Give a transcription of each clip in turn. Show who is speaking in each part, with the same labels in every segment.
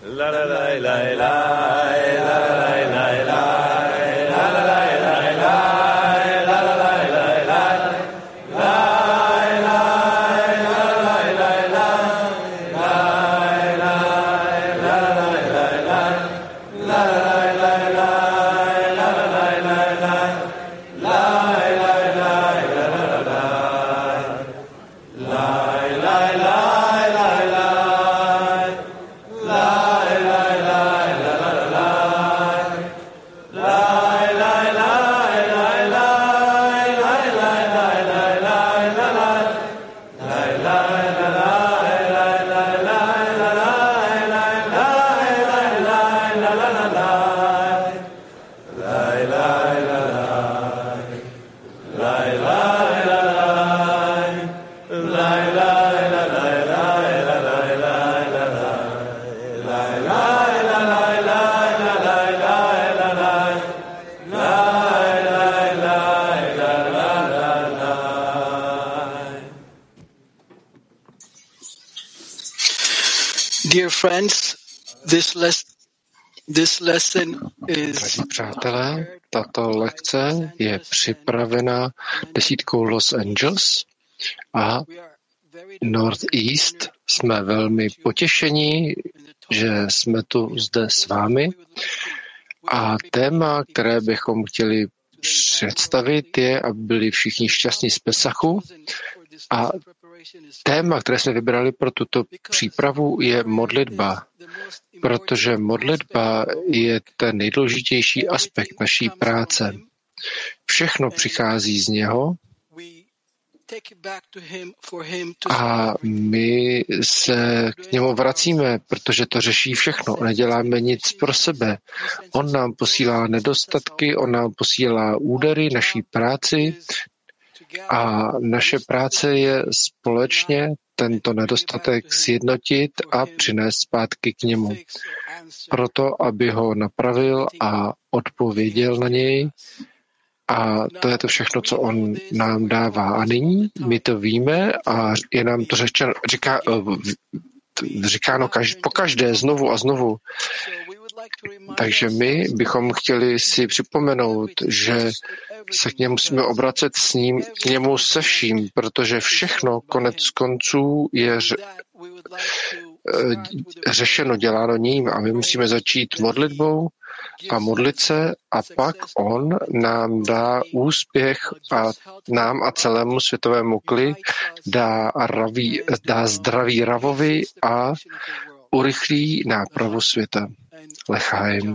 Speaker 1: Dear friends, this lesson is...
Speaker 2: Drazí přátelé, tato lekce je připravena desítkou Los Angeles a Northeast. Jsme velmi potěšení, že jsme tu zde s vámi. A téma, které bychom chtěli představit, je, aby byli všichni šťastní z Pesachu. A téma, které jsme vybrali pro tuto přípravu, je modlitba, protože modlitba je ten nejdůležitější aspekt naší práce. Všechno přichází z něho a my se k němu vracíme, protože to řeší všechno. Neděláme nic pro sebe. On nám posílá nedostatky, on nám posílá údery, naší práci a naše práce je společně tento nedostatek sjednotit a přinést zpátky k němu. Proto, aby ho napravil a odpověděl na něj. A to je to všechno, co on nám dává. A nyní my to víme a je nám to říkáno pokaždé znovu a znovu. Takže my bychom chtěli si připomenout, že se k němu musíme obracet k němu se vším, protože všechno konec konců je řešeno, děláno ním a my musíme začít modlitbou a modlit se a pak on nám dá úspěch a nám a celému světovému kli dá zdraví ravovi a urychlí nápravu světa. Lechaim.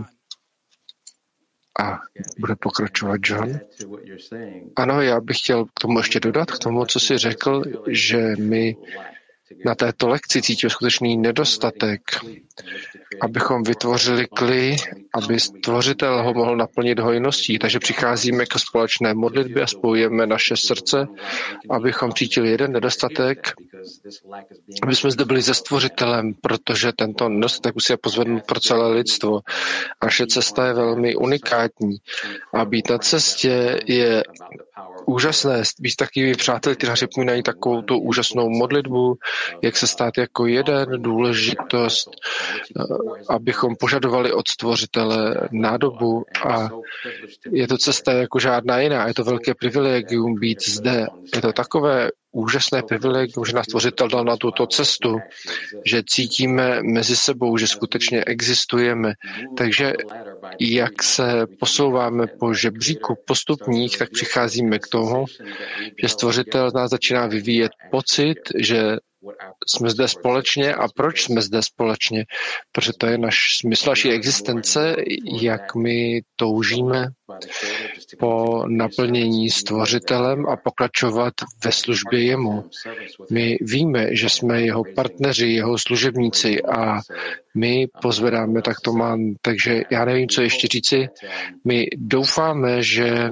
Speaker 2: A bude pokračovat John. Ano, já bych chtěl k tomu ještě dodat, k tomu, co jsi řekl, že my na této lekci cítíme skutečný nedostatek, abychom vytvořili kli, aby stvořitel ho mohl naplnit hojností. Takže přicházíme k společné modlitbě a spojujeme naše srdce, abychom cítili jeden nedostatek, aby jsme zde byli se stvořitelem, protože tento nedostatek musí pozvednout pro celé lidstvo. Naše cesta je velmi unikátní a být na cestě je úžasné. Být takovými přáteli, kteří připomínají takovou tu úžasnou modlitbu, jak se stát jako jeden, důležitost, abychom požadovali od stvořitele nádobu a je to cesta jako žádná jiná. Je to velké privilegium být zde. Je to takové úžasné privilegium, že nás stvořitel dal na tuto cestu, že cítíme mezi sebou, že skutečně existujeme. Takže jak se posouváme po žebříku postupních, tak přicházíme k tomu, že stvořitel z nás začíná vyvíjet pocit, že jsme zde společně. A proč jsme zde společně? Protože to je náš smysl naší existence, jak my toužíme po naplnění stvořitelem a pokračovat ve službě jemu. My víme, že jsme jeho partneři, jeho služebníci a my pozvedáme takto mám. Takže já nevím, co ještě říci. My doufáme, že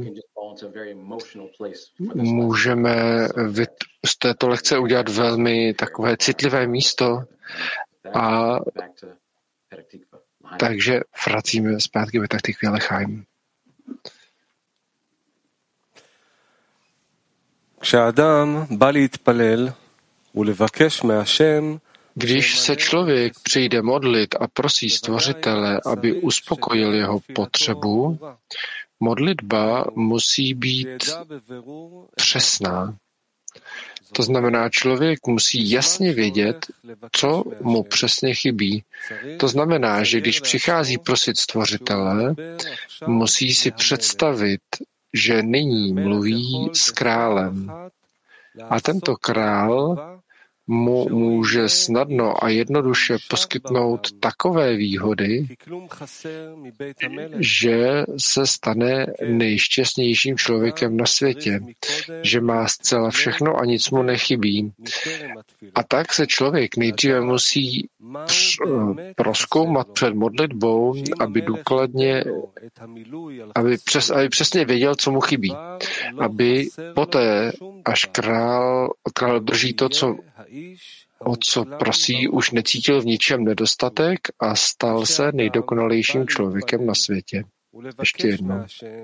Speaker 2: můžeme z této lekce udělat velmi takové citlivé místo a takže vracíme zpátky ve Taktikvě Lechaim.
Speaker 3: כשאדם בא להתפלל ולבקש מהשם
Speaker 2: Když se člověk přijde modlit a prosí Stvořitele, aby uspokojil jeho potřebu, modlitba musí být přesná. To znamená, člověk musí jasně vědět, co mu přesně chybí. To znamená, že když přichází prosit Stvořitele, musí si představit, že nyní mluví s králem. A tento král mu může snadno a jednoduše poskytnout takové výhody, že se stane nejšťastnějším člověkem na světě, že má zcela všechno a nic mu nechybí. A tak se člověk nejdříve musí prozkoumat před modlitbou, aby přesně věděl, co mu chybí. Aby poté, až král obdrží to, o co prosí, už necítil v ničem nedostatek a stal se nejdokonalejším člověkem na světě. Ještě jednou.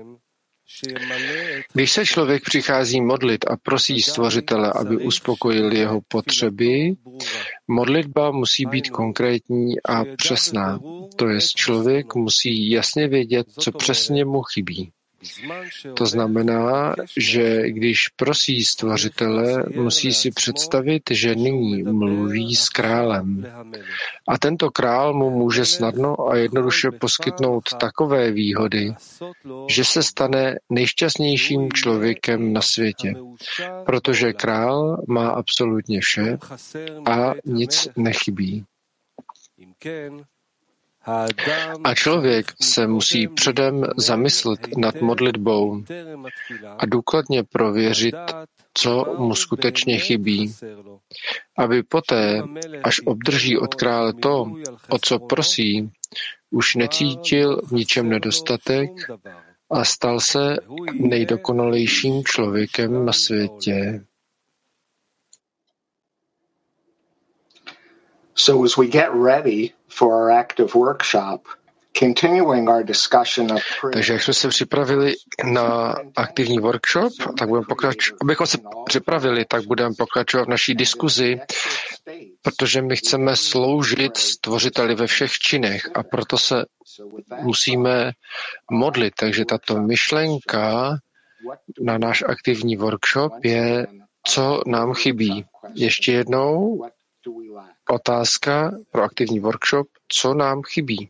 Speaker 2: Když se člověk přichází modlit a prosí Stvořitele, aby uspokojil jeho potřeby, modlitba musí být konkrétní a přesná. To jest, člověk musí jasně vědět, co přesně mu chybí. To znamená, že když prosí Stvořitele, musí si představit, že nyní mluví s králem. A tento král mu může snadno a jednoduše poskytnout takové výhody, že se stane nejšťastnějším člověkem na světě, protože král má absolutně vše a nic nechybí. A člověk se musí předem zamyslet nad modlitbou a důkladně prověřit, co mu skutečně chybí, aby poté, až obdrží od krále to, o co prosí, už necítil v ničem nedostatek a stal se nejdokonalejším člověkem na světě.
Speaker 3: So as we get ready for our active workshop, continuing our discussion of prayer.
Speaker 2: Takže jak jsme se připravili na aktivní workshop, tak budeme pokračovat v naší diskuzi, protože my chceme sloužit Stvořiteli ve všech činech a proto se musíme modlit. Takže tato myšlenka na náš aktivní workshop je, co nám chybí. Ještě jednou otázka pro aktivní workshop, co nám chybí.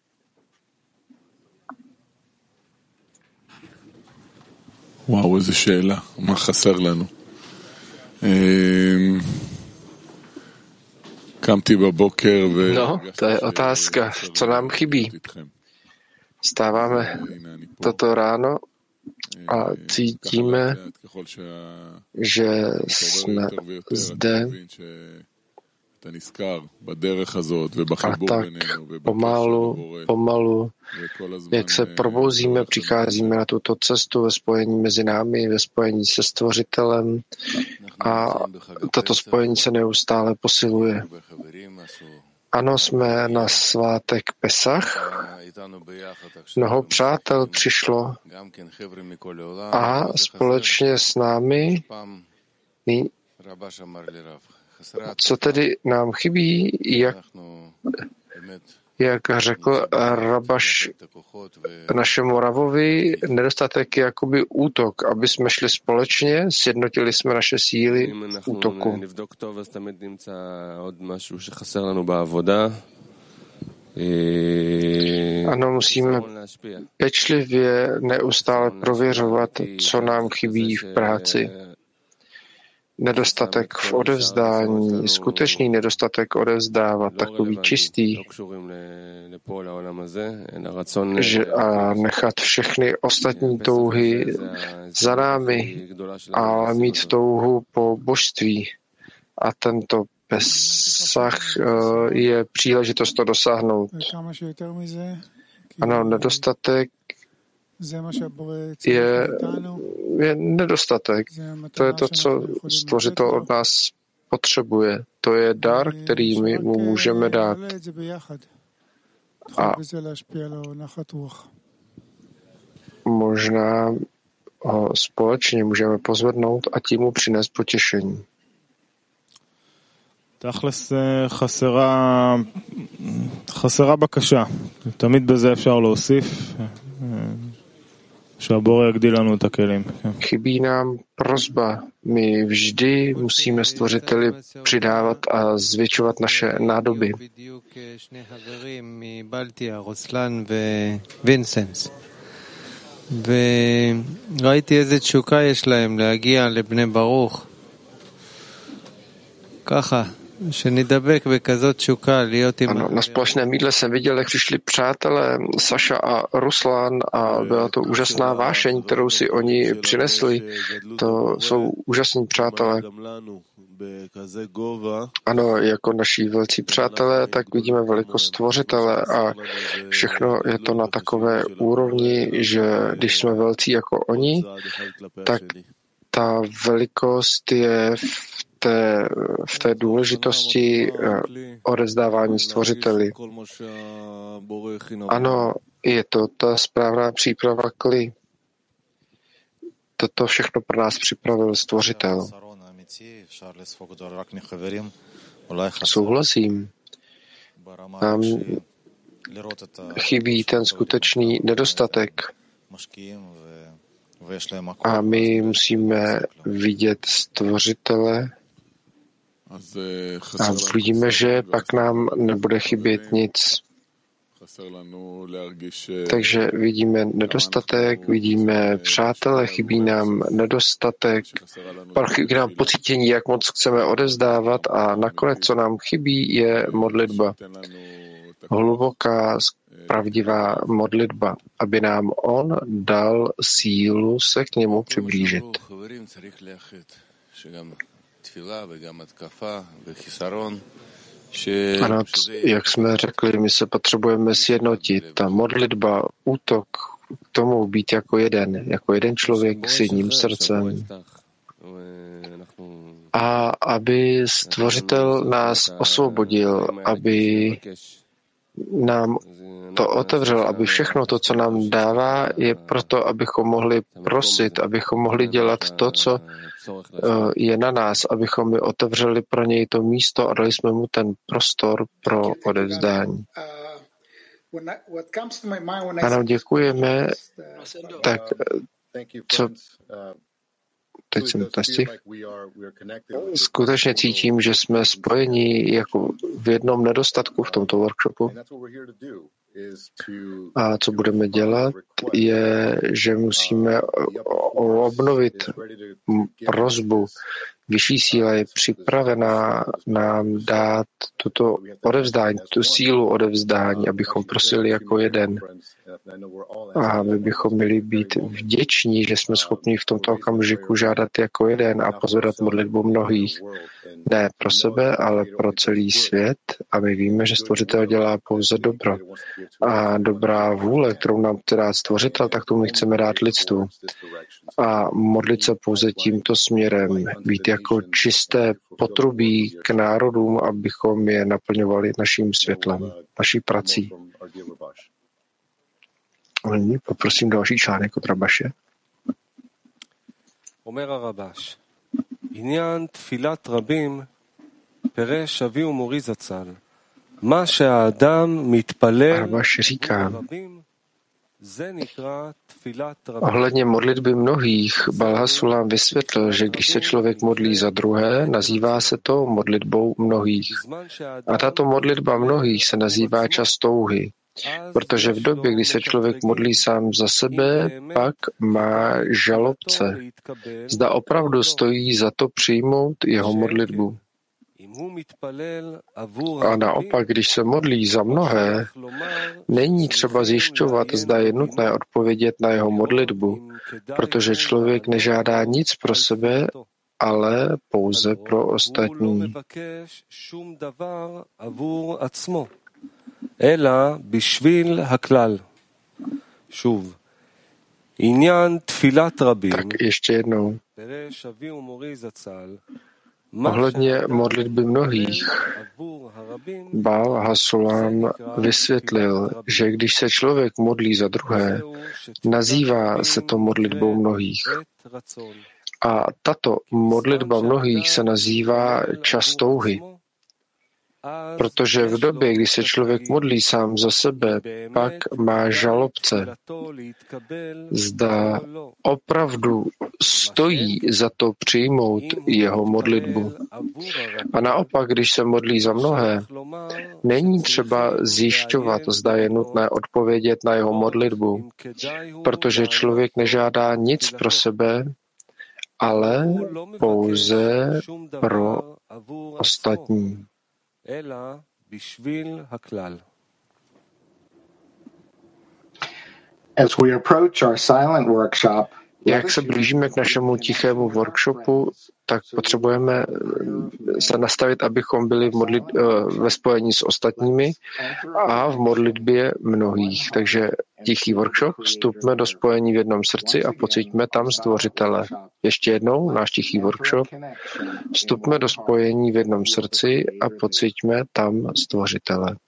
Speaker 4: Wow, איזה שאלה, מה חסר לנו? קמתי בבוקר
Speaker 2: No, to je otázka, co nám chybí. Stáváme toto ráno a cítíme, že jsme zde a tak pomalu, jak se probouzíme, přicházíme na tuto cestu ve spojení mezi námi, ve spojení se Stvořitelem a toto spojení se neustále posiluje. Ano, jsme na svátek Pesach, mnoho přátel přišlo a společně s námi co tedy nám chybí, jak řekl Rabaš našemu Ravovi, nedostatek je jakoby útok, aby jsme šli společně, sjednotili jsme naše síly v útoku. Ano, musíme pečlivě neustále prověřovat, co nám chybí v práci. Nedostatek v odevzdání, skutečný nedostatek odevzdávat, takový čistý, a nechat všechny ostatní touhy za námi a mít touhu po božství. A tento Pesach je příležitost to dosáhnout. Ano, nedostatek je nedostatek. To je to, co Stvořitel od nás potřebuje. To je dar, který my mu můžeme dát. A možná ho společně můžeme pozvednout a tím mu přinést potěšení.
Speaker 5: תכלס חסרה בקשה. תמיד בזה אפשר להוסיף שהבורא יגדיל לנו את הכלים.
Speaker 2: Chybí nám prosba. My vždy musíme Stvořiteli přidávat a zvětšovat naše nádoby.
Speaker 6: וראיתי איזה תשוקה יש להם להגיע לבני ברוך. ככה, שנדבק בכזאת תשוקה להיות עם...
Speaker 2: Ano, na společném jídle jsem viděl, jak přišli přátelé Saša a Ruslan a byla to úžasná vášeň, kterou si oni přinesli. To jsou úžasní přátelé. Ano, jako naši velcí přátelé, tak vidíme velikost Stvořitele a všechno je to na takové úrovni, že když jsme velcí jako oni, tak ta velikost je v té důležitosti odevzdávání Stvořiteli. Ano, je to ta správná příprava kli. Toto všechno pro nás připravil Stvořitel. Souhlasím. Nám chybí ten skutečný nedostatek. A my musíme vidět Stvořitele a vidíme, že pak nám nebude chybět nic. Takže vidíme nedostatek, vidíme přátele, chybí nám nedostatek, chybí nám pocítění, jak moc chceme odevzdávat a nakonec, co nám chybí, je modlitba. Hluboká, pravdivá modlitba, aby nám on dal sílu se k němu přiblížit. Ano, jak jsme řekli, my se potřebujeme sjednotit. Ta modlitba, útok, k tomu být jako jeden člověk s jedním srdcem. A aby Stvořitel nás osvobodil, aby nám to otevřel, aby všechno to, co nám dává, je proto, abychom mohli prosit, abychom mohli dělat to, co je na nás, abychom mi otevřeli pro něj to místo a dali jsme mu ten prostor pro odevzdání. Ano, děkujeme. Tak, co teď jsem skutečně cítím, že jsme spojeni jako v jednom nedostatku v tomto workshopu. A co budeme dělat, je, že musíme obnovit prosbu. Vyšší síla je připravená nám dát tuto odevzdání, tu sílu odevzdání, abychom prosili jako jeden. A my bychom měli být vděční, že jsme schopni v tomto okamžiku žádat jako jeden a pozvedat modlitbu mnohých. Ne pro sebe, ale pro celý svět. A my víme, že Stvořitel dělá pouze dobro. A dobrá vůle, kterou nám chce dát Stvořitel, tak to my chceme dát lidstvu. A modlit se pouze tímto směrem. Být jako čisté potrubí k národům, abychom je naplňovali naším světlem, naší prací. Nyní poprosím další článek od Rabaše.
Speaker 7: אומר הרבש, עניין תפילת רבים פירש אבי ומורי זצ"ל, מה שהאדם מתפלל רבים, זה נקרא תפילת רבים.
Speaker 2: Ohledně modlitby mnohých, Balhasulám vysvětlil, že když se člověk modlí za druhé, nazývá se to modlitbou mnohých. A tato modlitba mnohých se nazývá čas touhy. Protože v době, kdy se člověk modlí sám za sebe, pak má žalobce. Zda opravdu stojí za to přijmout jeho modlitbu. A naopak, když se modlí za mnohé, není třeba zjišťovat, zda je nutné odpovědět na jeho modlitbu, protože člověk nežádá nic pro sebe, ale pouze pro ostatní.
Speaker 7: אלא בשביל הכלל. שוב, עניין תפילת רבים.
Speaker 2: Tak ještě jednou. Ohledně modlitby mnohých, Balhasulám vysvětlil, že když se člověk modlí za druhé, nazývá se to modlitbou mnohých. A tato modlitba mnohých se nazývá čas touhy. Protože v době, kdy se člověk modlí sám za sebe, pak má žalobce. Zda opravdu stojí za to přijmout jeho modlitbu. A naopak, když se modlí za mnohé, není třeba zjišťovat, zda je nutné odpovědět na jeho modlitbu, protože člověk nežádá nic pro sebe, ale pouze pro ostatní.
Speaker 3: As we approach our silent workshop,
Speaker 2: jak se blížíme k našemu tichému workshopu, tak potřebujeme se nastavit, abychom byli ve spojení s ostatními a v modlitbě mnohých. Takže tichý workshop, vstupme do spojení v jednom srdci a pociťme tam Stvořitele. Ještě jednou náš tichý workshop, vstupme do spojení v jednom srdci a pociťme tam Stvořitele.